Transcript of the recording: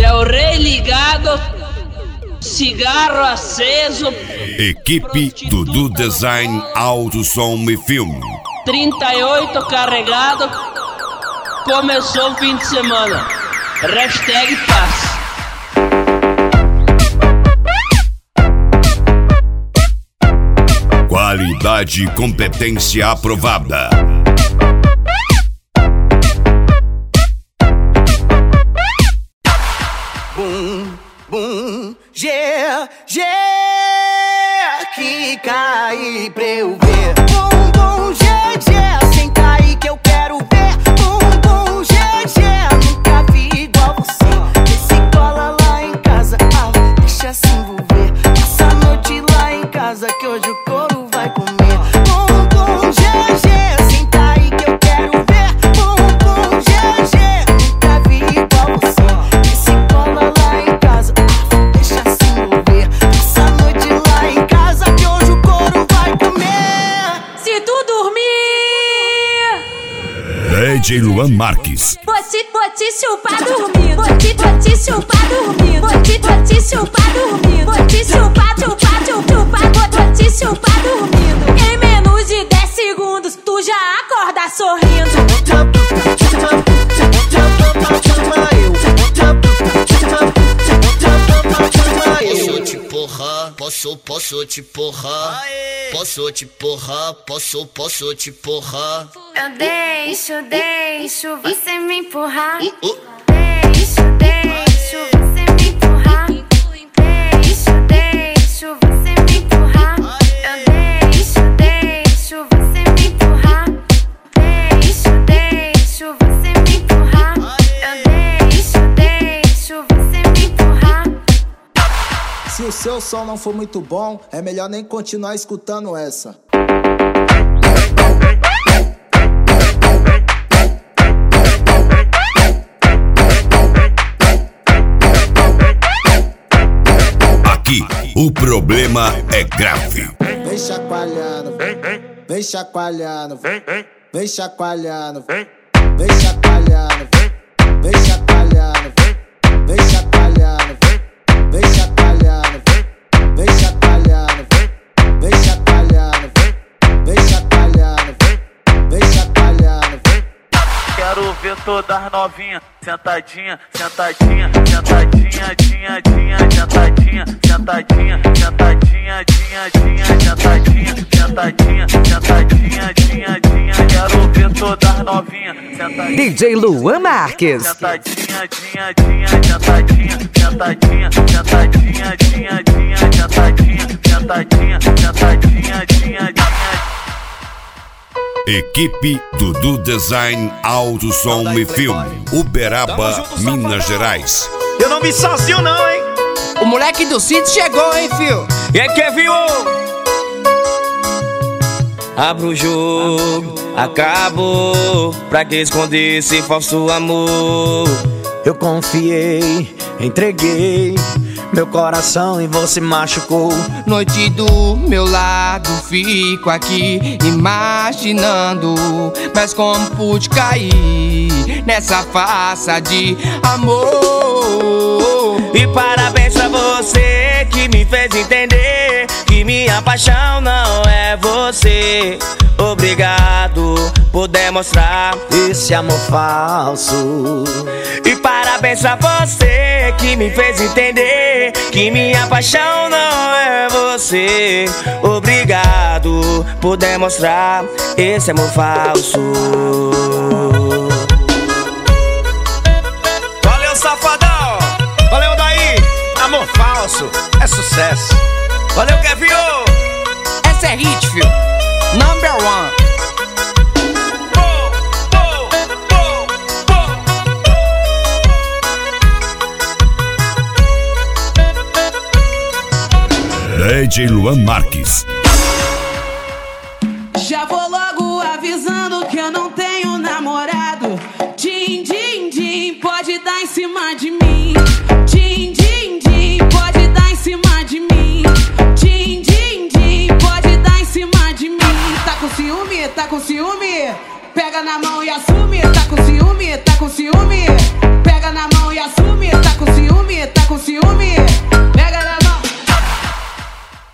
Del Rey ligado, cigarro aceso. Equipe Dudu Design, Áudio, Som e Filme. 38 carregado. Começou o fim de semana. Hashtag paz. Qualidade e competência aprovada. Bum, bum, yeah, que cai pra eu ver. Bum, bum, yeah, sem cair que eu quero ver. Bum, bum, yeah, nunca vi igual você. Esse cola lá em casa, deixa se envolver. Passa a noite lá em casa que hoje o couro vai comer. Bum, bum, yeah, sem cair que eu quero ver. Bum, bum, yeah, nunca vi igual você. Esse cola lá em casa, deixa se envolver. Passa a noite lá em casa que hoje o couro vai comer. Se tu dormir, DJ Luan Marques. vou te chupar dormindo. Vou te chupar dormindo. Vou te chupar dormindo. Vou te chupar dormindo. Em menos de 10 segundos, tu já acorda sorrindo. Posso te porrar, posso te porrar. Posso te porrar, posso te porrar. Eu deixo você me empurrar. Deixo você me empurrar. Deixo você me empurrar. Eu deixo você me empurrar. Deixo você me empurrar. Eu deixo você me empurrar. Se o seu som não for muito bom, é melhor nem continuar escutando essa. Aqui, o problema é grave. Vem chacoalhando, vem chacoalhando, vem chacoalhando, vem chacoalhando, vem chacoalhando, vem chacoalhando, vem chacoalhando, vem chacoalhando, vem chacoalhando, vem chacoalhando, vem chacoalhando. Quero ver todas novinhas, sentadinha, sentadinha, sentadinha, sentadinha, sentadinha, sentadinha, sentadinha, sentadinha, sentadinha, sentadinha. Quero ver todas novinhas, sentadinha. DJ Luan Marques. Sentadinha, sentadinha, sentadinha, sentadinha, sentadinha, sentadinha, sentadinha. Equipe Dudu Design, Áudio, Som e Filme. Uberaba, Minas Gerais. Eu não vi sozinho não, hein? O moleque do sítio chegou, hein, fio? E aí, Kevin? Abro o jogo, acabou. Pra que esconder esse falso amor? Eu confiei, entreguei meu coração e você machucou. Noite do meu lado, fico aqui imaginando. Mas como pude cair nessa farsa de amor? E parabéns pra você que me fez entender que minha paixão não é você. Obrigado por demonstrar esse amor falso. E parabéns pra você que me fez entender que minha paixão não é você. Obrigado por demonstrar esse amor falso. Valeu, safadão! Valeu, daí! Amor falso é sucesso. Valeu, Kevin! Essa é hit, fio. Number one. DJ Luan Marques. Já vou logo